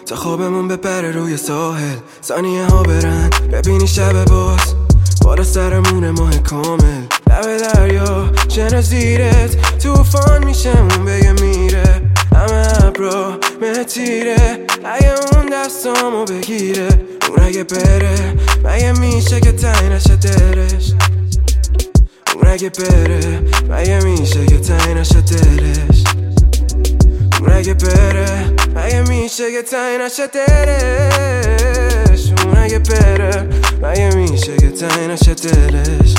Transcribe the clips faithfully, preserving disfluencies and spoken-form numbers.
تا خوابمون بپره روی ساحل، ثانیه ها برن ببینی شب باز بالا سرمونه ماه کامل، لب دریا شن زیرت توفان میشه اون بگه میره، همه ابرا مهتیره اگه اون دستامو بگیره، اون اگه بره مگه میشه که تایی نشه دلش، اون اگه بره مگه میشه که تایی نشه دلش، اون اگه بره مگه میشه که تایی نشه دلش، اون اگه بره مگه میشه که تایی نشه دلش.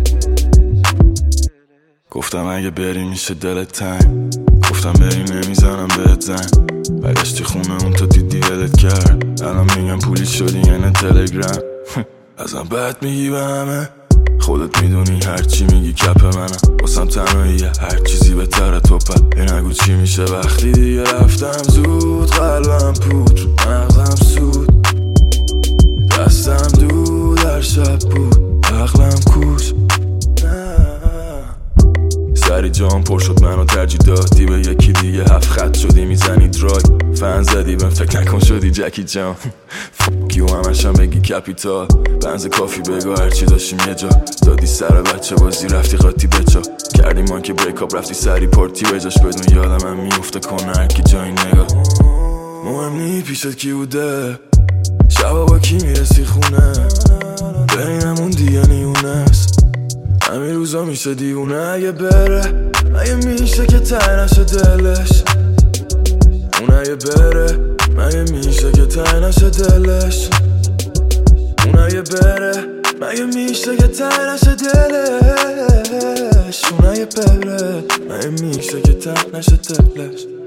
گفتم اگه بری میشه دلت تنگ، گفتم بری نمیزنم بهت زنگ، برگشتی خونه اون تو دیدی ولت کرد، الان میگم پولی شدی یعنی تلگرام ازم بد میگی به همه، خودت میدونی هرچی میگی کپ منم، واسم تنهاییه هر چیزی بهتره توپه، این نگو چی میشه وقتی دیگه رفتم زود، قلبم پود مغزم سود، دستم دود در شب بود عقلم کوش، سری جام پر شد منو ترجیح دادی به یکی دیگه، هفت خط شدی میزنی درای فن زدی بهم فکر نکن شدی جکی جان فکیو همشم بگی کپیتال، بنز کافی بگو هرچی داشتیم یه جا، دادی سر بچه بازی رفتی قاطی بچا، کردی ما که بریک اپ رفتی سری پارتی بجاش، بدون یادم هم میفته کنه هرکی جایی نگاه، مهم نی پیشت کی بوده شبا با کی میرسی خونه، بینمون دیگه نیونست همین روزا میشه دیونه، اگه بره مگه میشه که تایی نشه دلش، اون اگه بره مگه میشه که تایی نشه دلش، اون اگه بره مگه میشه که تایی نشه دلش، اون اگه بره مگه میشه که تایی نشه دلش.